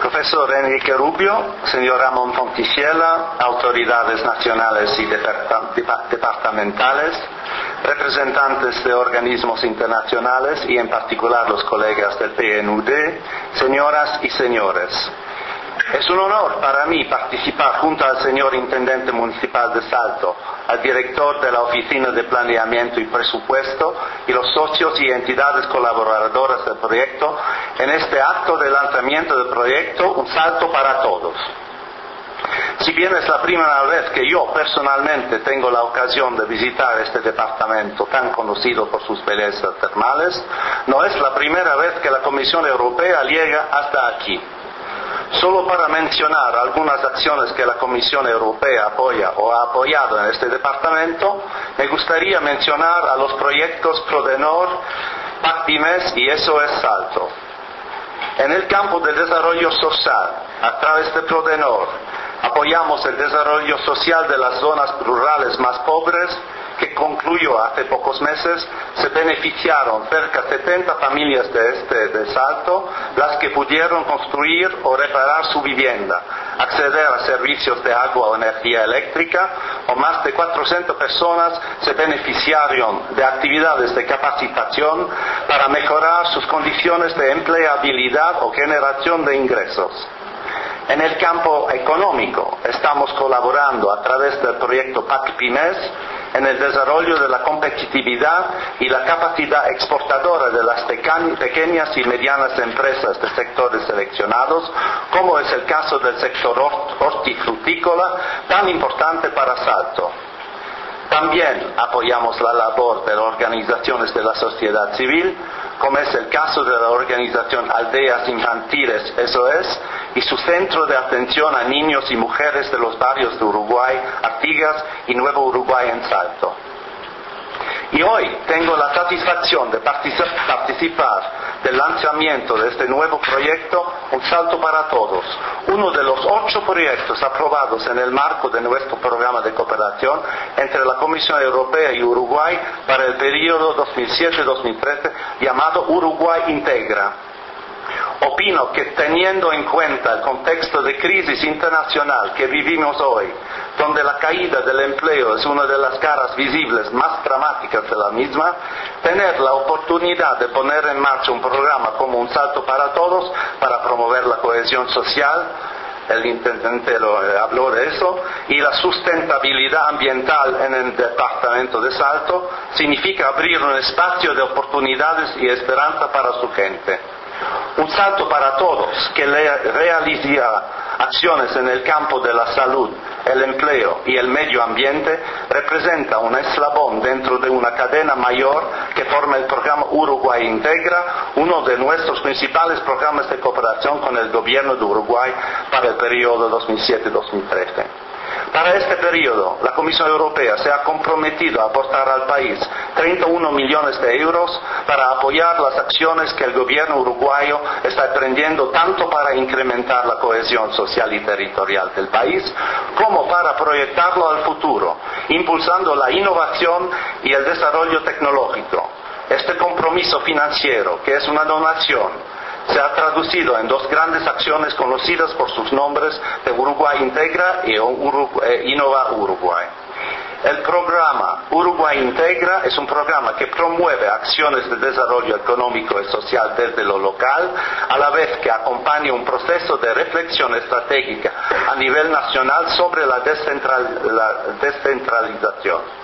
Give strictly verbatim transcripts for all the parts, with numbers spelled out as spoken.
Profesor Enrique Rubio, señor Ramón Fonticiela, autoridades nacionales y departamentales, representantes de organismos internacionales y en particular los colegas del P N U D, señoras y señores. Es un honor para mí participar junto al señor Intendente Municipal de Salto, al director de la Oficina de Planeamiento y Presupuesto y los socios y entidades colaboradoras del proyecto en este acto de lanzamiento del proyecto Un Salto para Todos. Si bien es la primera vez que yo personalmente tengo la ocasión de visitar este departamento tan conocido por sus bellezas termales, no es la primera vez que la Comisión Europea llega hasta aquí. Solo para mencionar algunas acciones que la Comisión Europea apoya o ha apoyado en este departamento, me gustaría mencionar a los proyectos Prodenor, PACPIMES y S O S Salto. En el campo del desarrollo social, a través de Prodenor, apoyamos el desarrollo social de las zonas rurales más pobres, que concluyó hace pocos meses. Se beneficiaron cerca de setenta familias de este de Salto, las que pudieron construir o reparar su vivienda, acceder a servicios de agua o energía eléctrica, o más de cuatrocientas personas se beneficiaron de actividades de capacitación para mejorar sus condiciones de empleabilidad o generación de ingresos. En el campo económico, estamos colaborando a través del proyecto PACPIMES en el desarrollo de la competitividad y la capacidad exportadora de las pequeñas y medianas empresas de sectores seleccionados, como es el caso del sector hortifrutícola, tan importante para Salto. También apoyamos la labor de las organizaciones de la sociedad civil, como es el caso de la organización Aldeas Infantiles S O S y su centro de atención a niños y mujeres de los barrios de Uruguay, Artigas y Nuevo Uruguay en Salto. Y hoy tengo la satisfacción de participar del lanzamiento de este nuevo proyecto, Un Salto para Todos, uno de los ocho proyectos aprobados en el marco de nuestro programa de cooperación entre la Comisión Europea y Uruguay para el periodo dos mil siete a dos mil trece, llamado Uruguay Integra. Opino que, teniendo en cuenta el contexto de crisis internacional que vivimos hoy, donde la caída del empleo es una de las caras visibles más dramáticas de la misma, tener la oportunidad de poner en marcha un programa como Un Salto para Todos para promover la cohesión social, el intendente lo, eh, habló de eso, y la sustentabilidad ambiental en el departamento de Salto, significa abrir un espacio de oportunidades y esperanza para su gente. Un Salto para Todos, que realiza acciones en el campo de la salud, el empleo y el medio ambiente, representa un eslabón dentro de una cadena mayor que forma el programa Uruguay Integra, uno de nuestros principales programas de cooperación con el gobierno de Uruguay para el periodo dos mil siete a dos mil trece. Para este periodo, la Comisión Europea se ha comprometido a aportar al país treinta y uno millones de euros para apoyar las acciones que el gobierno uruguayo está emprendiendo tanto para incrementar la cohesión social y territorial del país, como para proyectarlo al futuro, impulsando la innovación y el desarrollo tecnológico. Este compromiso financiero, que es una donación, se ha traducido en dos grandes acciones conocidas por sus nombres de Uruguay Integra y Innova Uruguay. El programa Uruguay Integra es un programa que promueve acciones de desarrollo económico y social desde lo local, a la vez que acompaña un proceso de reflexión estratégica a nivel nacional sobre la, descentral, la descentralización.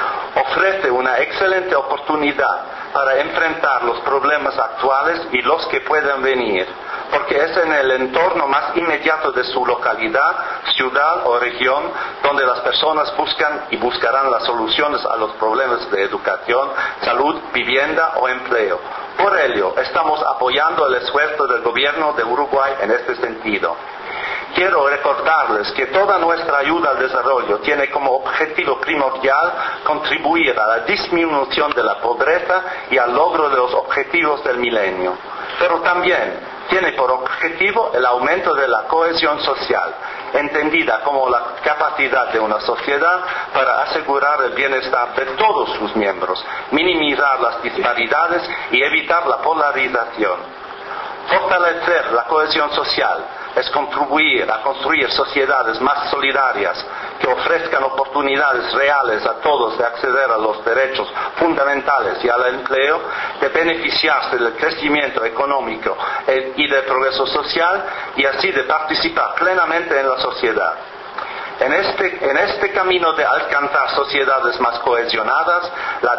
Ofrece una excelente oportunidad para enfrentar los problemas actuales y los que puedan venir, porque es en el entorno más inmediato de su localidad, ciudad o región donde las personas buscan y buscarán las soluciones a los problemas de educación, salud, vivienda o empleo. Por ello, estamos apoyando el esfuerzo del gobierno de Uruguay en este sentido. Quiero recordarles que toda nuestra ayuda al desarrollo tiene como objetivo primordial contribuir a la disminución de la pobreza y al logro de los objetivos del milenio, pero también tiene por objetivo el aumento de la cohesión social, entendida como la capacidad de una sociedad para asegurar el bienestar de todos sus miembros, minimizar las disparidades y evitar la polarización. Fortalecer la cohesión social es contribuir a construir sociedades más solidarias que ofrezcan oportunidades reales a todos de acceder a los derechos fundamentales y al empleo, de beneficiarse del crecimiento económico y del progreso social y así de participar plenamente en la sociedad. En este, en este camino de alcanzar sociedades más cohesionadas, la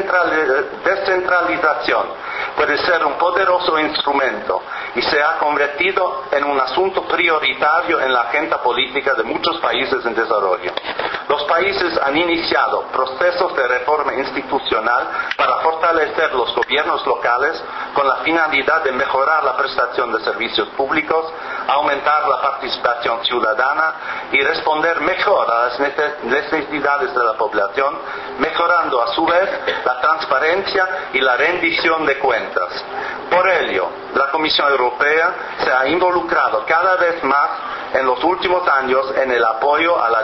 descentralización puede ser un poderoso instrumento y se ha convertido en un asunto prioritario en la agenda política de muchos países en desarrollo. Los países han iniciado procesos de reforma institucional para fortalecer los gobiernos locales con la finalidad de mejorar la prestación de servicios públicos, aumentar la participación ciudadana y responder mejor a las necesidades de la población, mejorando a su vez la transparencia y la rendición de cuentas. Por ello, la Comisión Europea se ha involucrado cada vez más en los últimos años en el apoyo a la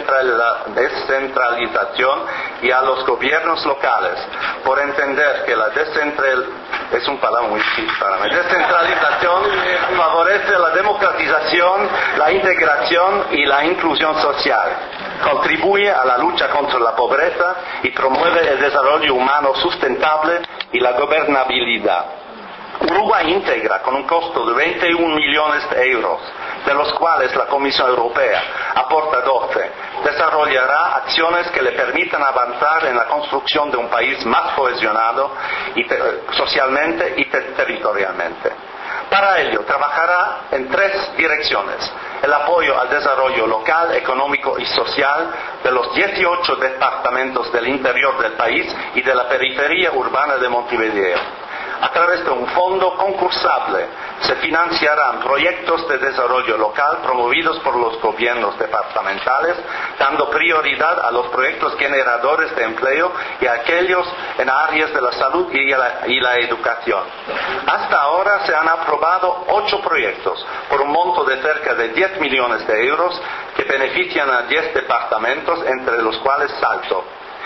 descentralización y a los gobiernos locales, por entender que la descentralización es un palabra muy difícil para mí. Descentralización favorece la democratización, la integración y la inclusión social, contribuye a la lucha contra la pobreza y promueve el desarrollo humano sustentable y la gobernabilidad. Uruguay integra con un costo de veintiún millones de euros, de los cuales la Comisión Europea aporta doce. Desarrollará acciones que le permitan avanzar en la construcción de un país más cohesionado y te- socialmente y te- territorialmente. Para ello, trabajará en tres direcciones: el apoyo al desarrollo local, económico y social de los dieciocho departamentos del interior del país y de la periferia urbana de Montevideo. A través de un fondo concursable se financiarán proyectos de desarrollo local promovidos por los gobiernos departamentales, dando prioridad a los proyectos generadores de empleo y a aquellos en áreas de la salud y la, y la educación. Hasta ahora se han aprobado ocho proyectos por un monto de cerca de diez millones de euros que benefician a diez departamentos, entre los cuales Salto.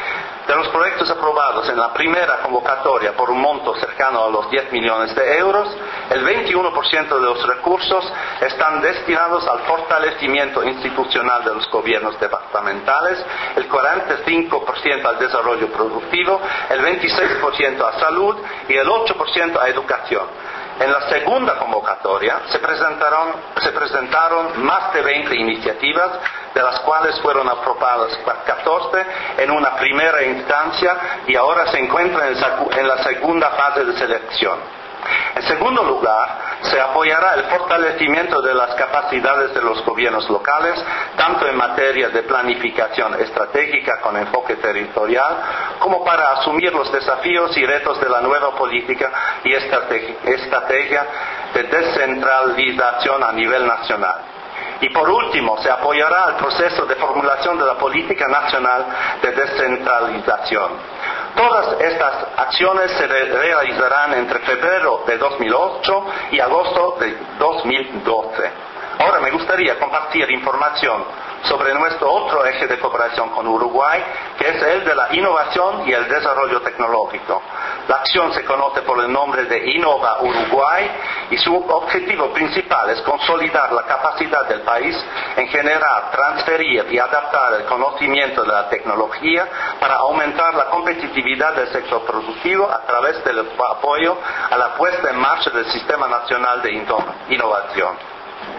De los proyectos aprobados en la primera convocatoria por un monto cercano a los diez millones de euros, el veintiuno por ciento de los recursos están destinados al fortalecimiento institucional de los gobiernos departamentales, el cuarenta y cinco por ciento al desarrollo productivo, el veintiséis por ciento a salud y el ocho por ciento a educación. En la segunda convocatoria se presentaron, se presentaron más de veinte iniciativas, de las cuales fueron aprobadas catorce en una primera instancia y ahora se encuentran en la segunda fase de selección. En segundo lugar, se apoyará el fortalecimiento de las capacidades de los gobiernos locales, tanto en materia de planificación estratégica con enfoque territorial, como para asumir los desafíos y retos de la nueva política y estrategia de descentralización a nivel nacional. Y por último, se apoyará el proceso de formulación de la política nacional de descentralización. Todas estas acciones se re- realizarán entre febrero de dos mil ocho y agosto de dos mil doce. Ahora me gustaría compartir información sobre nuestro otro eje de cooperación con Uruguay, que es el de la innovación y el desarrollo tecnológico. La acción se conoce por el nombre de Innova Uruguay y su objetivo principal es consolidar la capacidad del país en generar, transferir y adaptar el conocimiento de la tecnología para aumentar la competitividad del sector productivo a través del apoyo a la puesta en marcha del Sistema Nacional de Innovación.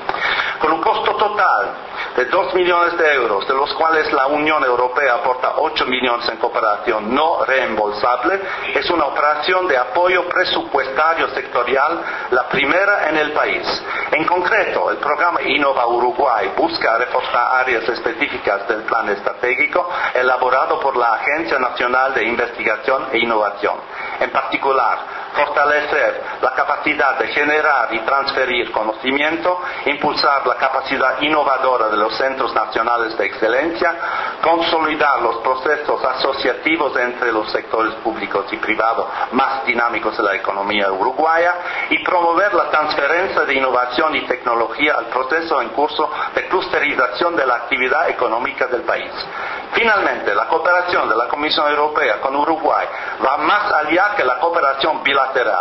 Con un costo total de dos millones de euros, de los cuales la Unión Europea aporta ocho millones en cooperación no reembolsable, es una operación de apoyo presupuestario sectorial, la primera en el país. En concreto, el programa Innova Uruguay busca reforzar áreas específicas del plan estratégico elaborado por la Agencia Nacional de Investigación e Innovación. En particular, fortalecer la capacidad de generar y transferir conocimiento, impulsar la capacidad innovadora de los centros nacionales de excelencia, consolidar los procesos asociativos entre los sectores públicos y privados más dinámicos de la economía uruguaya y promover la transferencia de innovación y tecnología al proceso en curso de clusterización de la actividad económica del país. Finalmente, la cooperación de la Comisión Europea con Uruguay va más allá que la cooperación bilateral.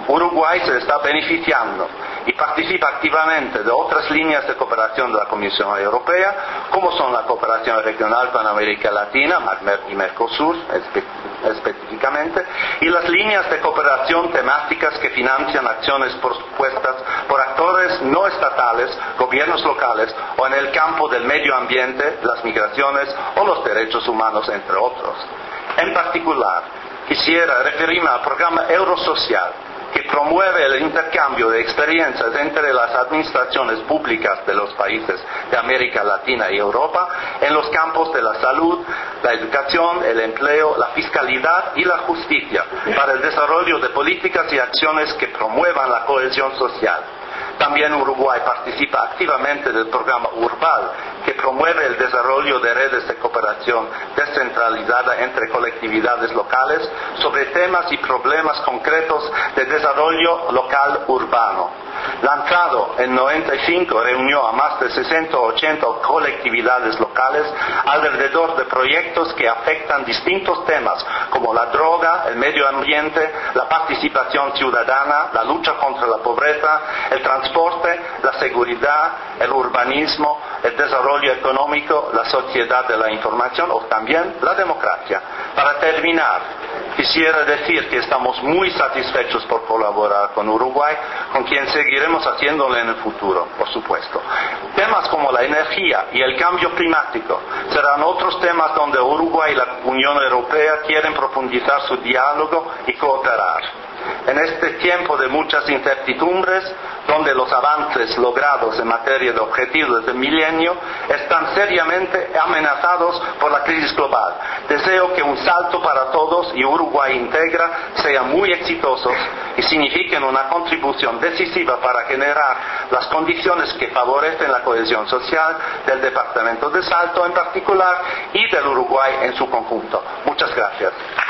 Uruguay se está beneficiando y participa activamente de otras líneas de cooperación de la Comisión Europea, como son la cooperación regional con América Latina y Mercosur específicamente, y las líneas de cooperación temáticas que financian acciones propuestas por actores no estatales, gobiernos locales o en el campo del medio ambiente, las migraciones o los derechos humanos, entre otros. En particular, quisiera referirme al programa Eurosocial, que promueve el intercambio de experiencias entre las administraciones públicas de los países de América Latina y Europa en los campos de la salud, la educación, el empleo, la fiscalidad y la justicia, para el desarrollo de políticas y acciones que promuevan la cohesión social. También Uruguay participa activamente del programa Urbal, que promueve el desarrollo de redes de cooperación descentralizada entre colectividades locales sobre temas y problemas concretos de desarrollo local urbano. Lanzado en noventa y cinco, reunió a más de sesenta o ochenta colectividades locales alrededor de proyectos que afectan distintos temas como la droga, el medio ambiente, la participación ciudadana, la lucha contra la pobreza, el transporte, la seguridad, el urbanismo, el desarrollo económico, la sociedad de la información o también la democracia. Para terminar, quisiera decir que estamos muy satisfechos por colaborar con Uruguay, con quien seguiremos haciéndolo en el futuro, por supuesto. Temas como la energía y el cambio climático serán otros temas donde Uruguay y la Unión Europea quieren profundizar su diálogo y cooperar. En este tiempo de muchas incertidumbres, donde los avances logrados en materia de objetivos del milenio están seriamente amenazados por la crisis global, deseo que un salto para todos y Uruguay integra sean muy exitosos y signifiquen una contribución decisiva para generar las condiciones que favorecen la cohesión social del departamento de Salto en particular y del Uruguay en su conjunto. Muchas gracias.